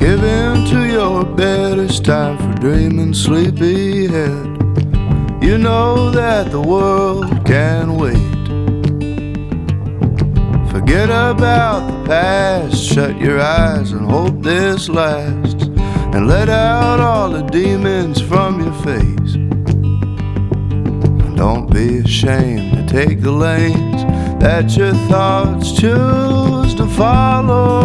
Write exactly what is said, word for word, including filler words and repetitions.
Give in to your bed, it's time for dreaming sleepyhead. You know that the world can wait. Forget about the past, shut your eyes and hope this lasts, and let out all the demons from your face. And don't be ashamed to take the lanes that your thoughts choose to follow.